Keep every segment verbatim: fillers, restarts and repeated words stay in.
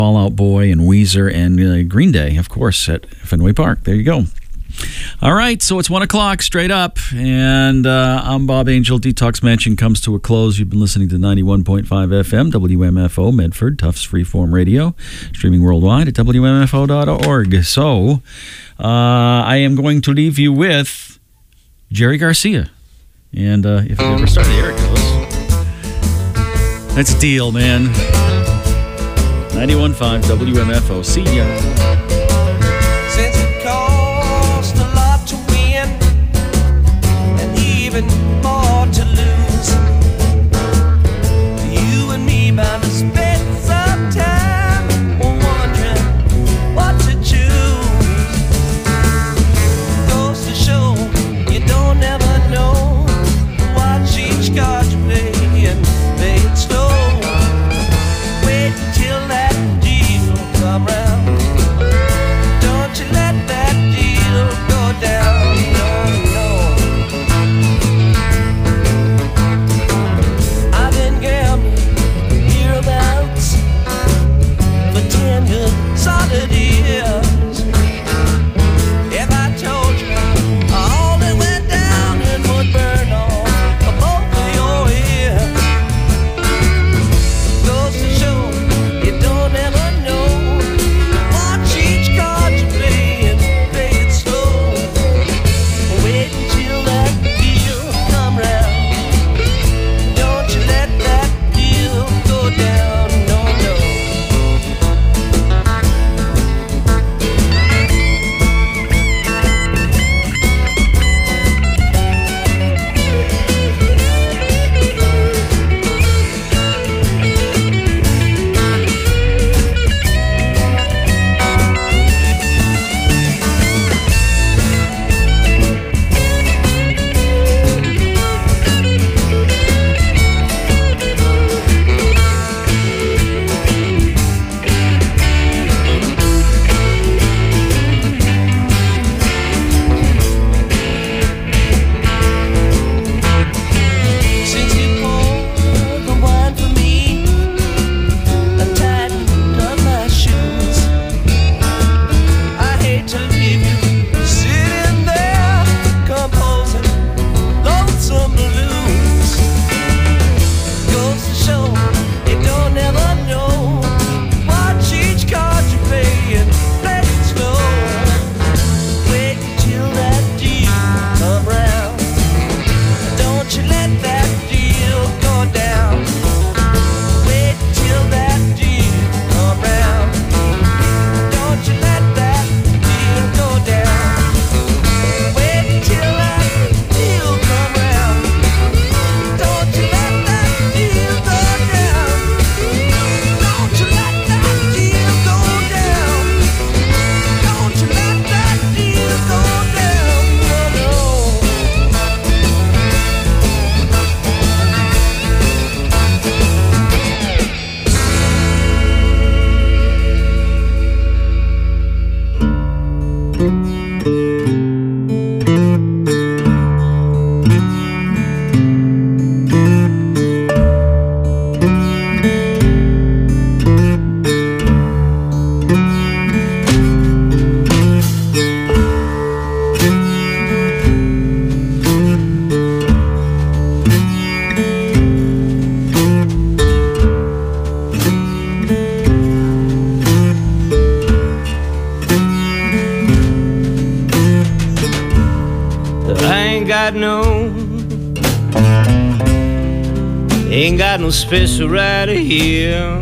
Fall Out Boy and Weezer and uh, Green Day, of course, at Fenway Park. There you go. All right, so it's one o'clock straight up, and uh, I'm Bob Angel. Detox Mansion comes to a close. You've been listening to ninety-one point five F M, W M F O, Medford, Tufts Freeform Radio, streaming worldwide at W M F O dot org. So uh, I am going to leave you with Jerry Garcia. And uh, if you ever started, here it goes. That's a deal, man. ninety-one point five W M F O. See ya. Since it cost a lot to win and even more to lose, you and me bound to spend some time wondering what to choose. Goes to show you don't ever know. Watch each card you play and play it slow. Wait until that deal come round. Don't you let that deal go down. No, no. I've been gambling hereabouts for ten good solid years. If I told you all that went down and would burn off both of your ears, goes to show you don't ever know. Watch each card you play and play it slow. Wait until that deal come round. Don't you let that deal go down. No, no. Since you poured the wine for me and tightened up my shoes, I hate to leave you sitting there composing lonesome blues. Goes to show you don't ever know. Watch each card you play and play it slow. Wait until that deal come round. Don't you let that deal go down. Wait till that deal come round. Don't you let that deal go down. Wait till that deal come round. Don't you let that deal go down. Don't you let that deal go down. Don't you let that deal go down. No, no. I ain't got no, ain't got no special right here.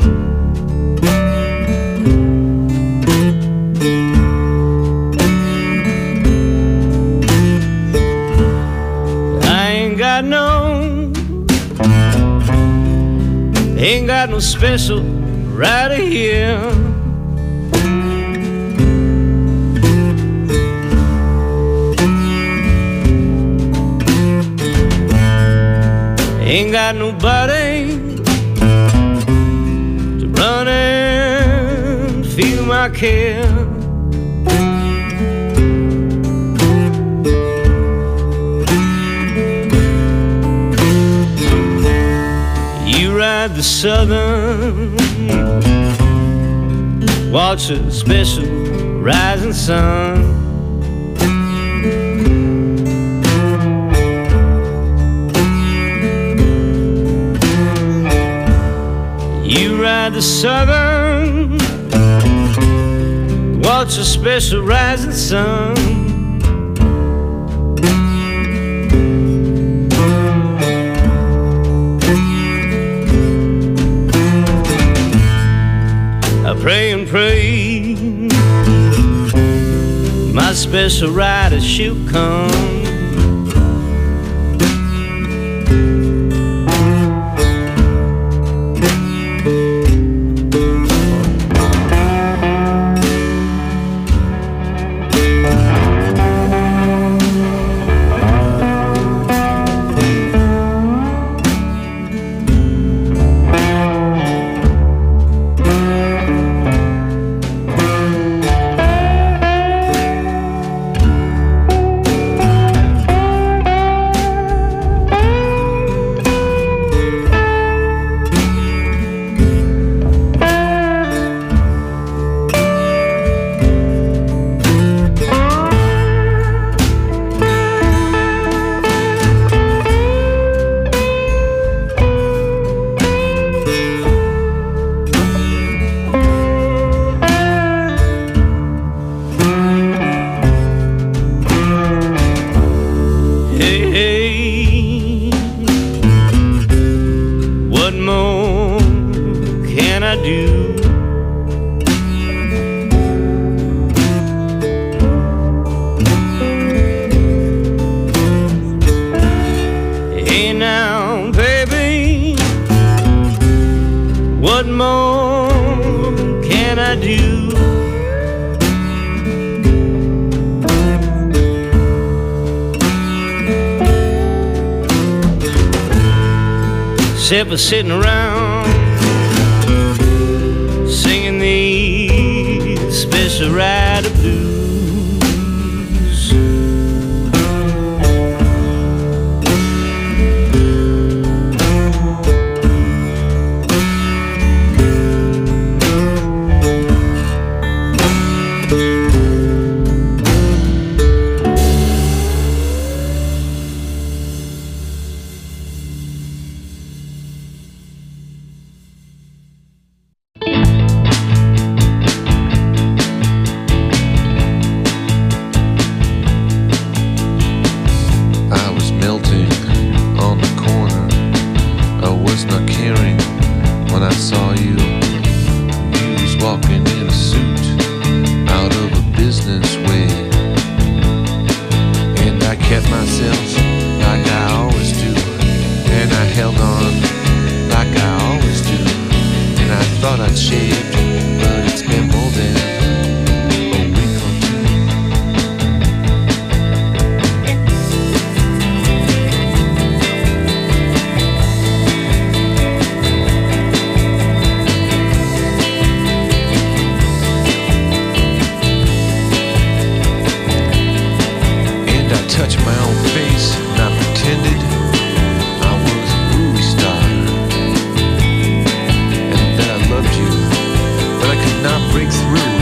I ain't got no, ain't got no special right here. Ain't got nobody to run and feel my care. You ride the southern watch a special rising sun. You ride the Southern, watch a special rising sun. I pray and pray my special rider she'll come. Except for sitting around singing these special rider blues. break through.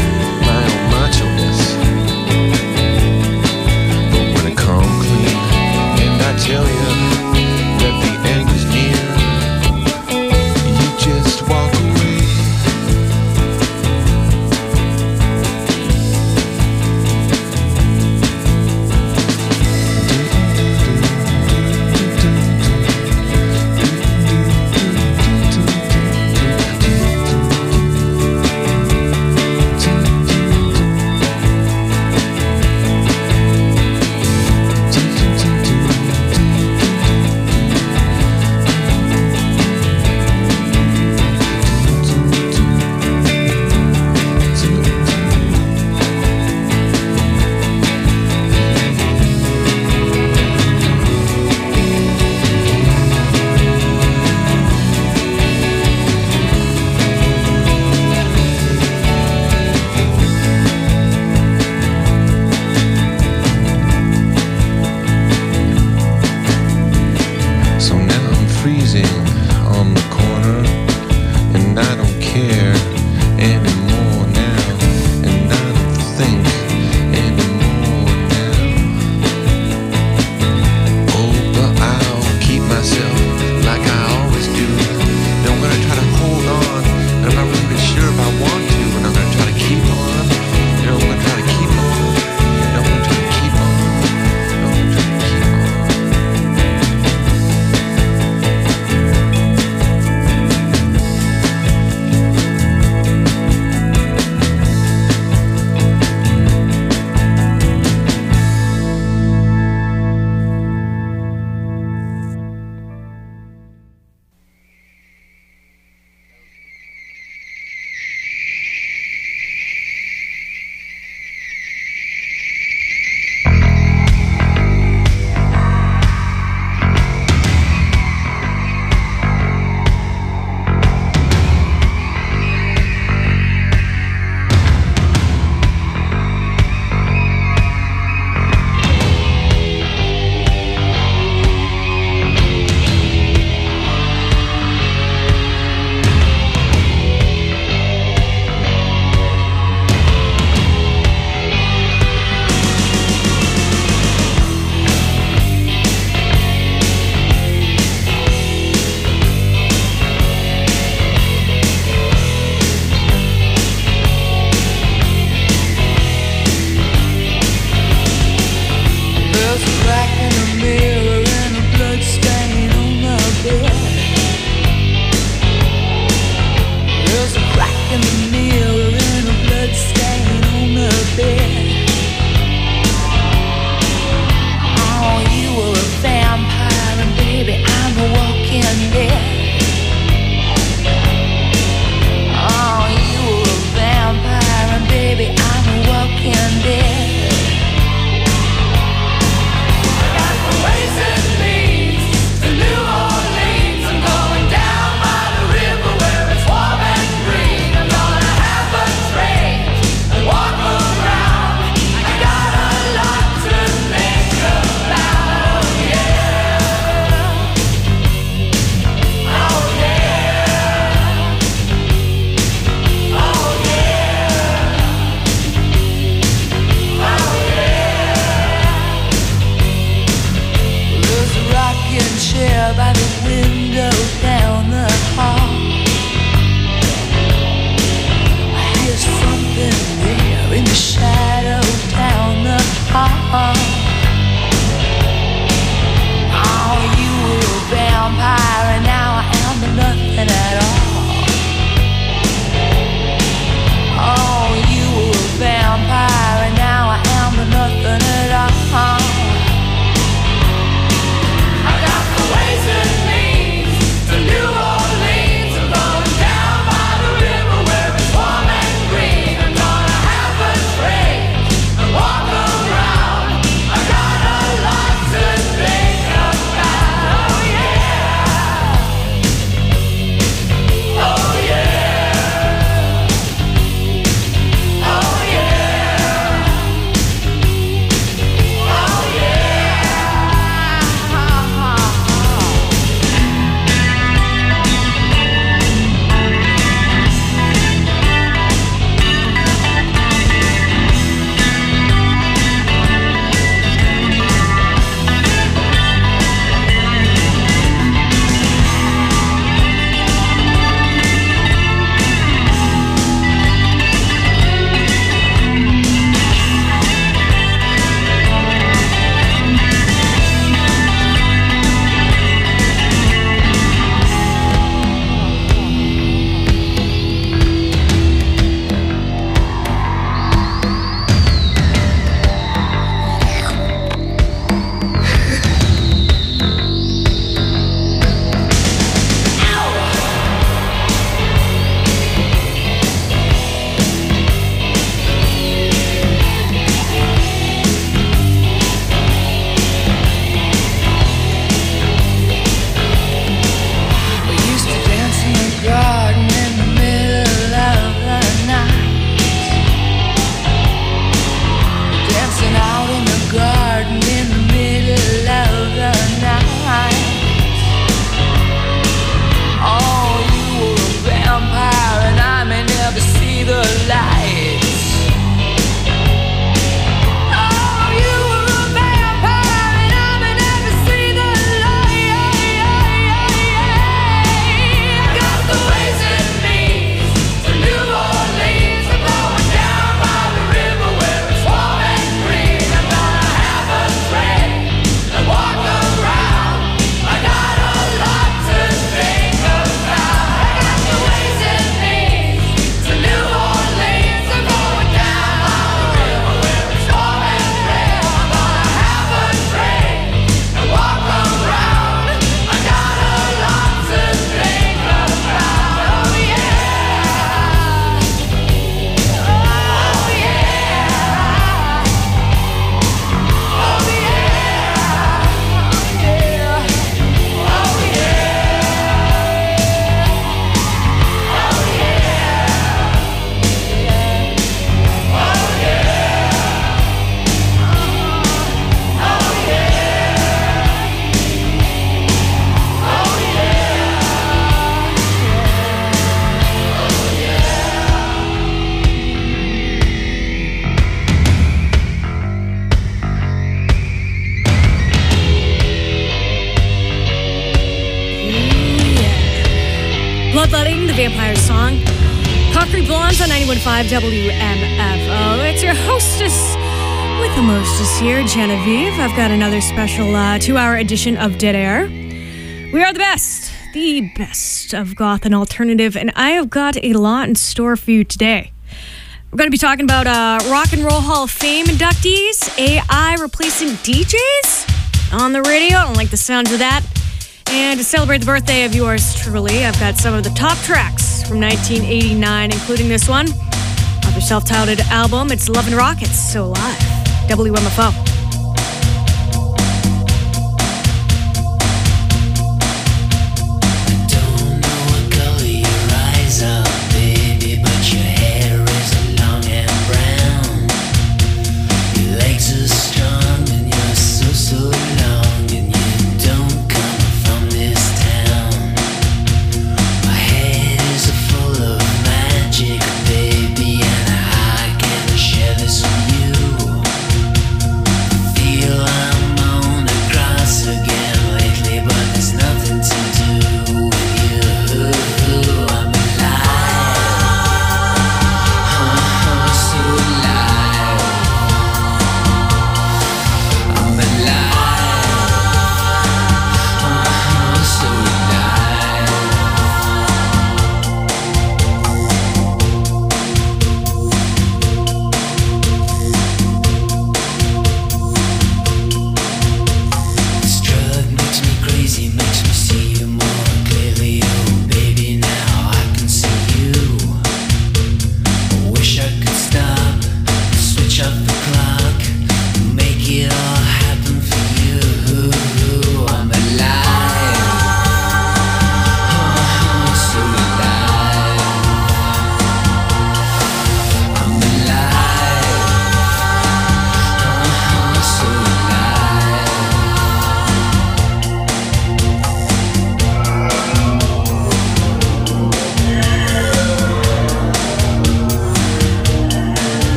Country Blondes on ninety-one point five W M F O. It's your hostess with the mostest here, Genevieve. I've got another special uh, two-hour edition of Dead Air. We are the best, the best of goth and alternative, and I have got a lot in store for you today. We're going to be talking about uh, Rock and Roll Hall of Fame inductees, A I replacing D Js on the radio. I don't like the sounds of that. And to celebrate the birthday of yours truly, I've got some of the top tracks from nineteen eighty-nine, including this one off their self-titled album. It's Love and Rockets, so live. W M F O.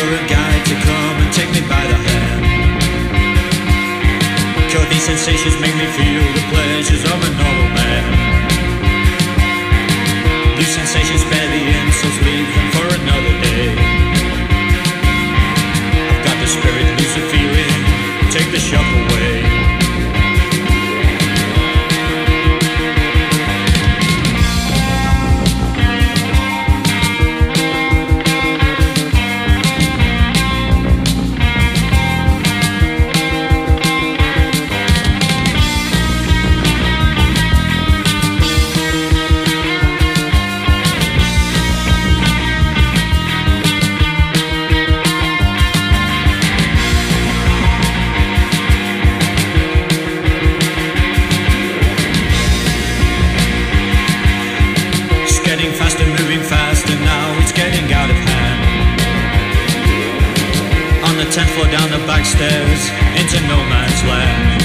for a guide to come and take me by the hand. Cause these sensations make me feel the pleasures of a normal man. These sensations spare the insults, leave them for another day. I've got the spirit, lose the feeling, take the shock away. tenth floor down the back stairs into no man's land.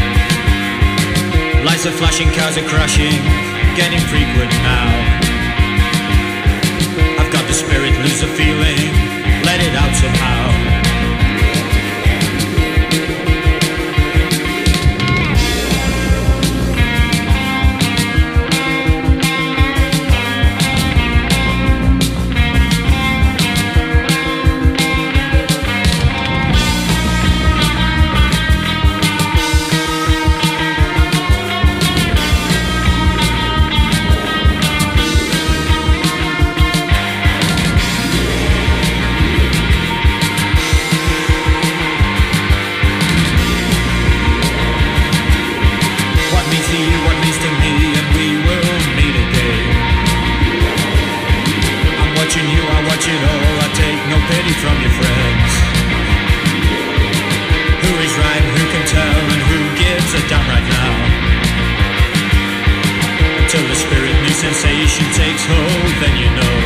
Lights are flashing, cars are crashing, getting frequent now. I've got the spirit, lose the feeling, let it out somehow. From your friends, who is right, who can tell, and who gives a damn right now? Until the spirit new sensation takes hold, then you know.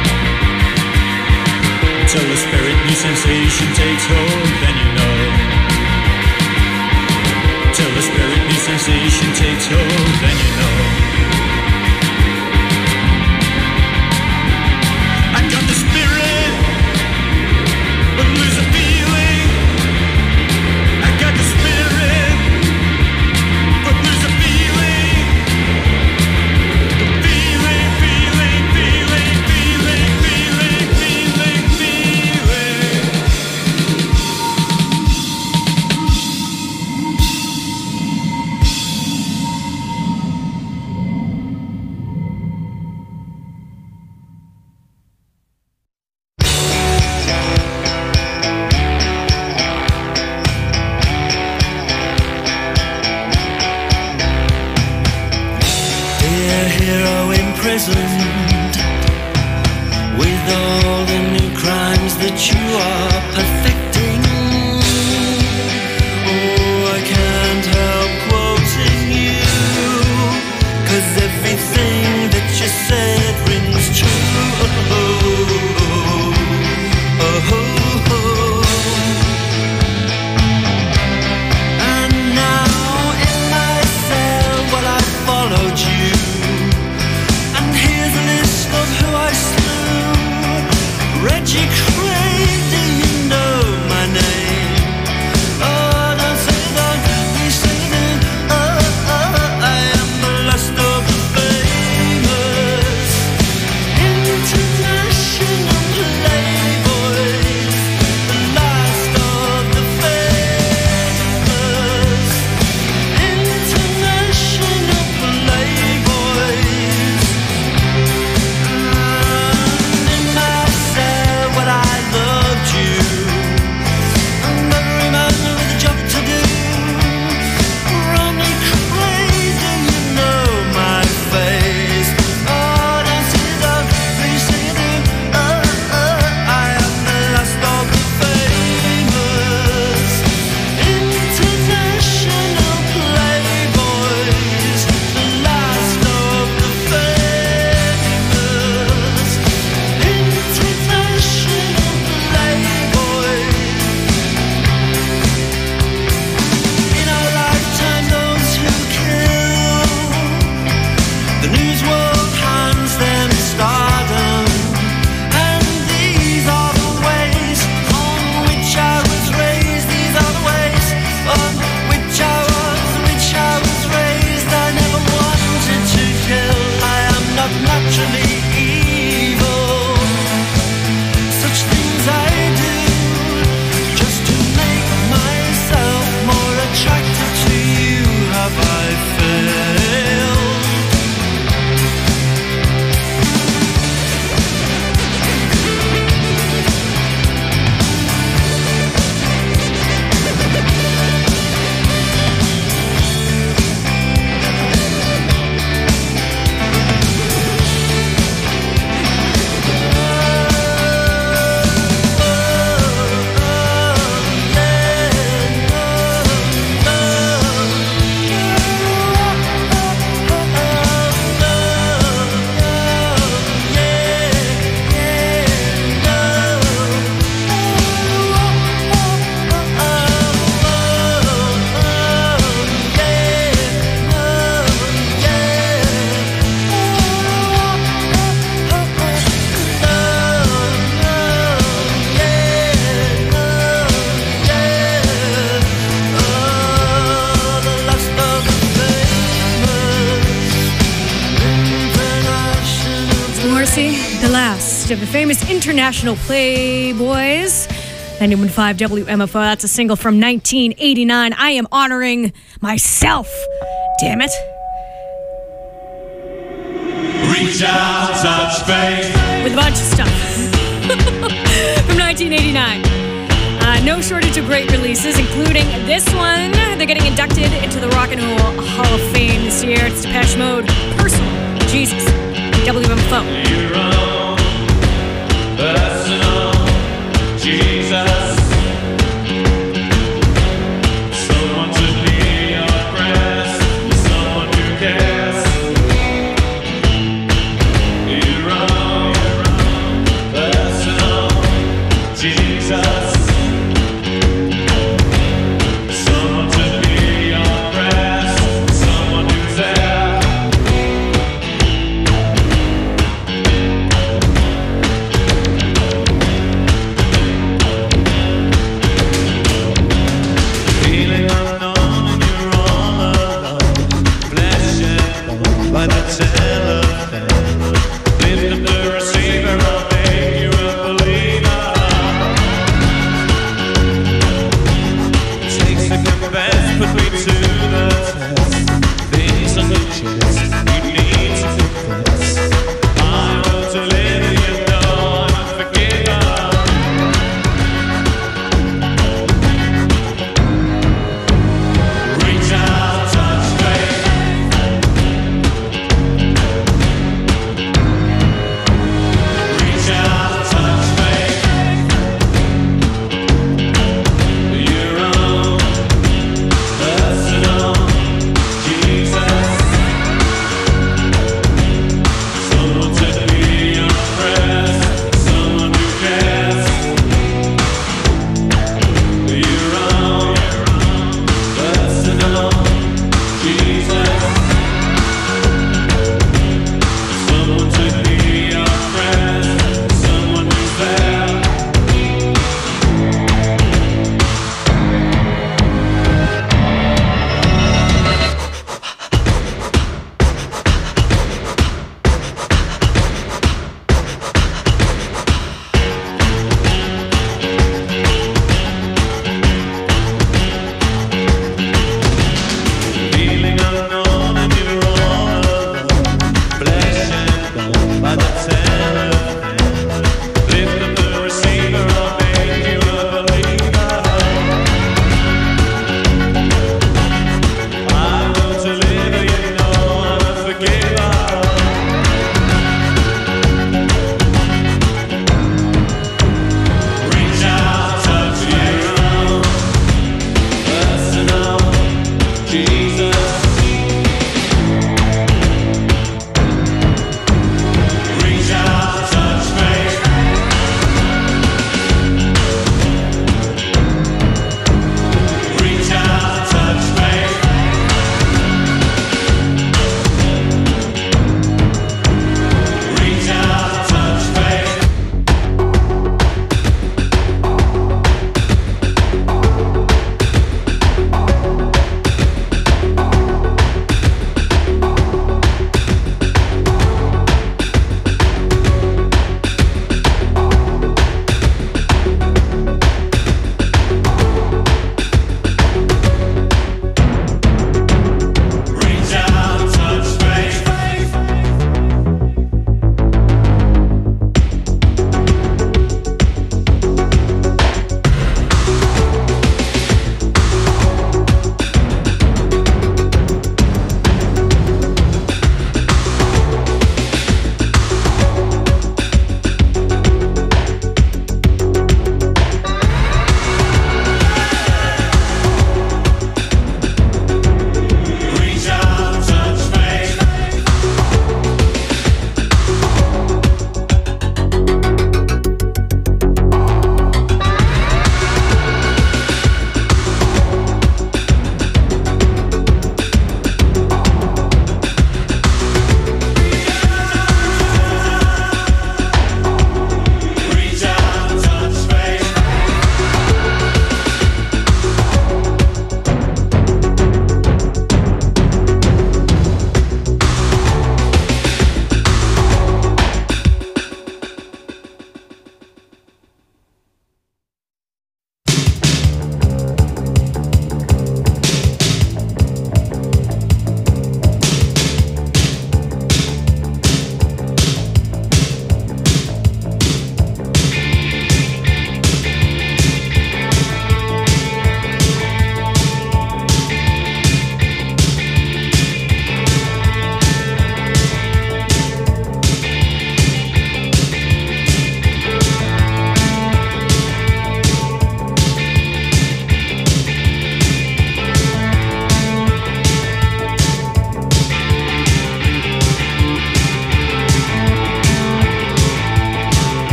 Until the spirit new sensation takes hold, then you know. Until the spirit new sensation takes hold, then you know. I got the spirit, but lose a feeling. I got the spirit, but lose a feeling. Feeling, feeling, feeling, feeling, feeling, feeling, feeling. Imprisoned with all the new crimes that you are perfecting. Oh, I can't help quoting you, 'cause everything that you said rings true. Oh, oh, oh, oh. And now in my cell, well, I followed you. Reggie Crane, do you know naturally evil. Such things I do just to make myself more attractive to you. Have I failed? Morrissey, the last of the famous international playboys. ninety-one point five W M F O, that's a single from nineteen eighty-nine. I am honoring myself. Damn it. Reach out, touch faith. With a bunch of stuff. From nineteen eighty-nine. Uh, no shortage of great releases, including this one. They're getting inducted into the Rock and Roll Hall of Fame this year. It's Depeche Mode, Personal, Jesus, W M F O. Your own personal Jesus. Someone to be your friend, someone who cares. Your own personal Jesus. Someone to be your friend, someone who's there. Feeling unknown and you're all alone. Flesh and bone by the telephone. Lift up the receiver, I'll make you a believer. Takes to confess, put me to the test. Things on your chest, you need to confess. I want to live, you know I'm unforgiven. Reach out, touch faith.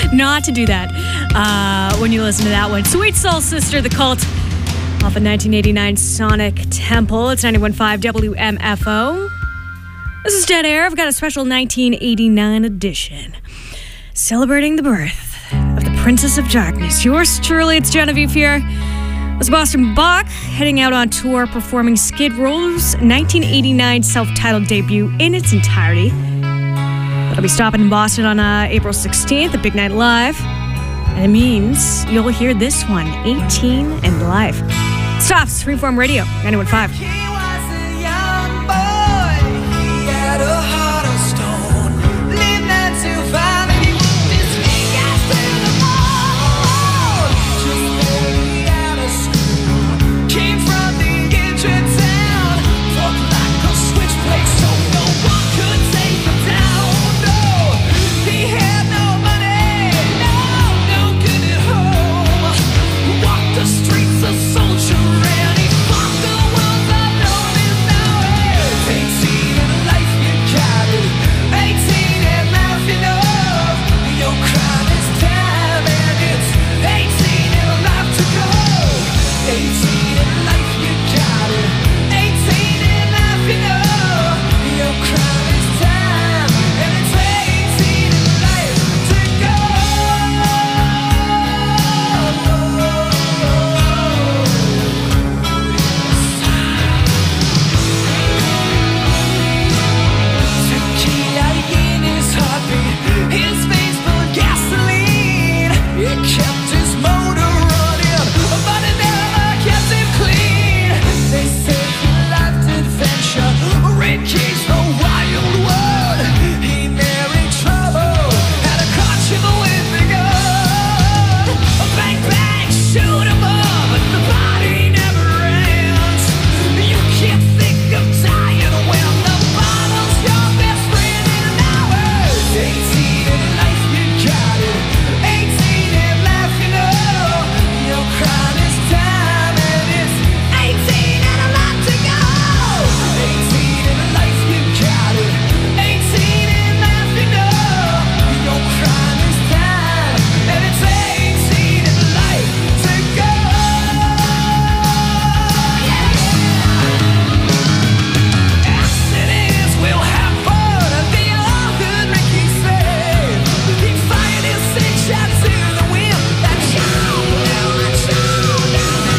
not to do that uh, when you listen to that one. Sweet Soul Sister, The Cult, off of nineteen eighty-nine Sonic Temple. It's ninety-one point five W M F O. This is Dead Air. I've got a special nineteen eighty-nine edition celebrating the birth of the Princess of Darkness. Yours truly, it's Genevieve here. It was Boston Bach heading out on tour performing Skid Row's nineteen eighty-nine self-titled debut in its entirety. That'll be stopping in Boston on uh, April sixteenth at Big Night Live. And it means you'll hear this one, eighteen and Live. Stops, Freeform Radio, ninety-one point five. He was a young boy, he had a heart of stone, lived not to find he moved his fingers to the bone. Just barely out of school, came from the edge of town, fought like a switchblade so no one could take him down. No, he had no money, no, no good at home, walked the streets a soldier and he fought the world unknown and now it's eighteen and life you got it, eighteen and life you know, your crime is time and it's eighteen and life to go, eighteen and life you got it, eighteen and life you know, your crime is time and it's eighteen and life to go. Tequila in his heartbeat, his veins full of gasoline. It kept his motor running, but it never kept him clean. They say he liked adventure, Ricky's the wild one. He married trouble, had a conjugal with the gun. Bang bang, shoot him up, but the body never ends. You can't think of dying when the bottle's your best friend in an hour. eighteen in life, you got it. eighteen in life, you know. Your crime is time and it's eighteen and a lot to go. eighteen in life, you got it. eighteen in life, you know. Your crime is time and it's eighteen in life to go. Accidents will happen, the old good Ricky said. He fired his six shots to the wind. That child, that child,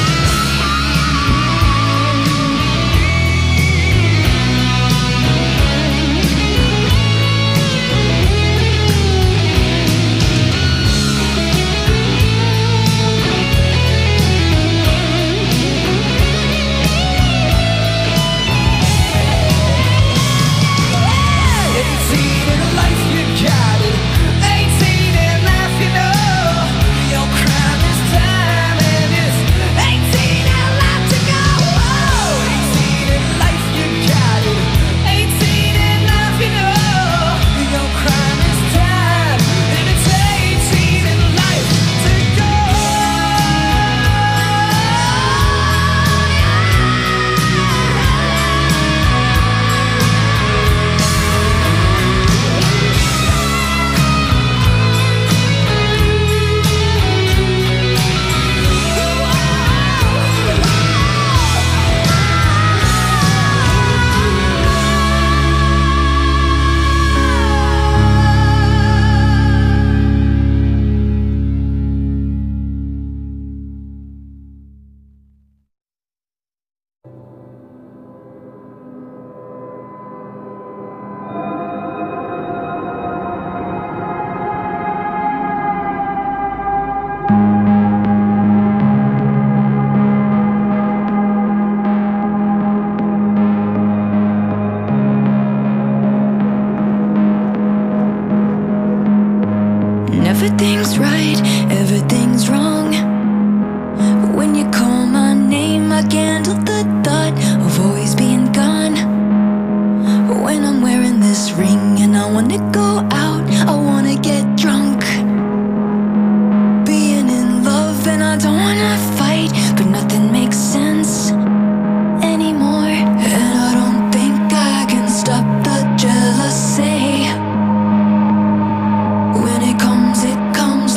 eighteen in life, you got it. eighteen in life, you know. Your crime is time and it's eighteen and life to go. eighteen in life, you got it. eighteen in life, you know. Your crime is time and it's eighteen in life to go. Everything's right, everything's wrong. When you call my name, I can't help the thought of always being gone. When I'm wearing this ring and I wanna go out, I wanna get drunk. Being in love and I don't wanna fight, but nothing makes sense anymore. And I don't think I can stop the jealousy. When it comes, it comes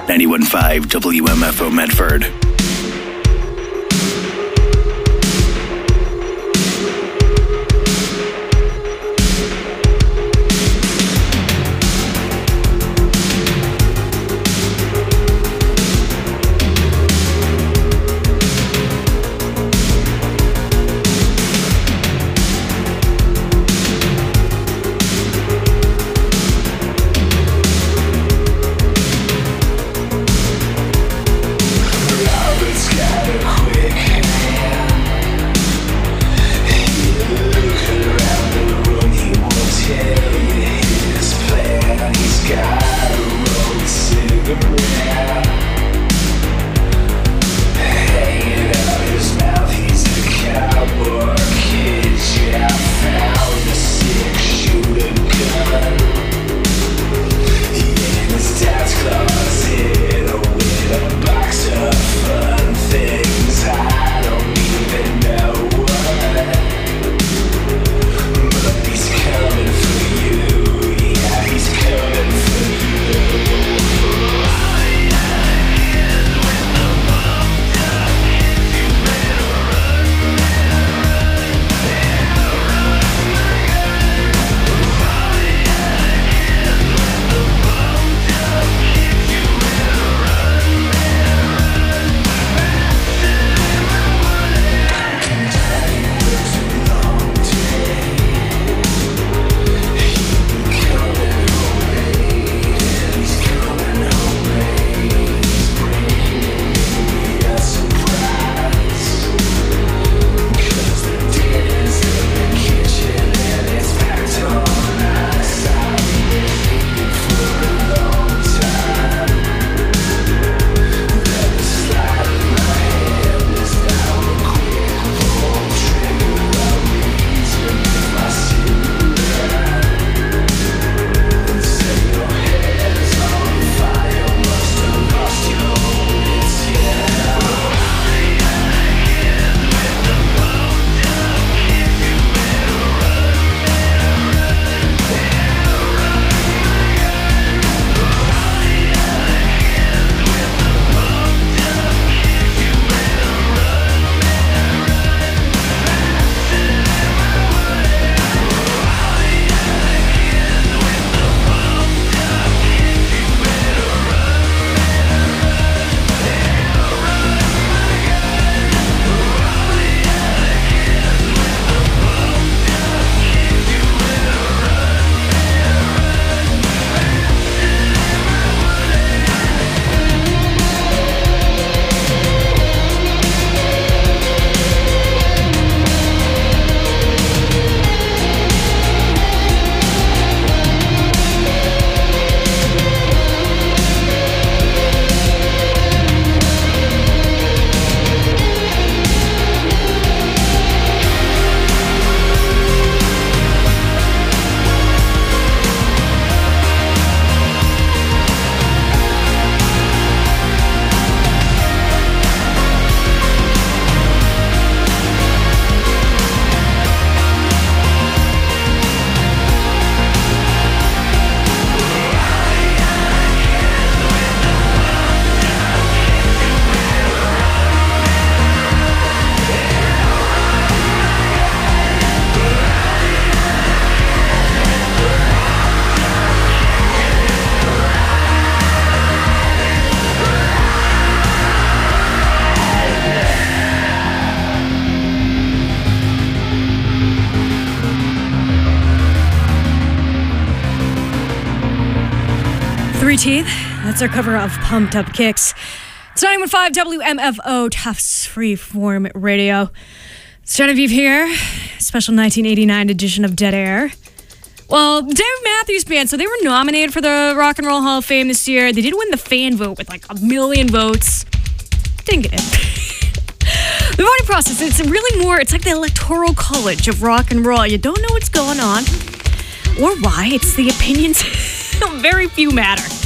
ninety-one point five W M F O Medford. Three Teeth. That's our cover of Pumped Up Kicks. It's ninety-one point five W M F O, Tufts Freeform Radio. It's Genevieve here. Special nineteen eighty-nine edition of Dead Air. Well, Dave Matthews Band, so they were nominated for the Rock and Roll Hall of Fame this year. They did win the fan vote with like a million votes. Didn't get it. The voting process, it's really more, it's like the electoral college of rock and roll. You don't know what's going on or why. It's the opinions. Very few matter.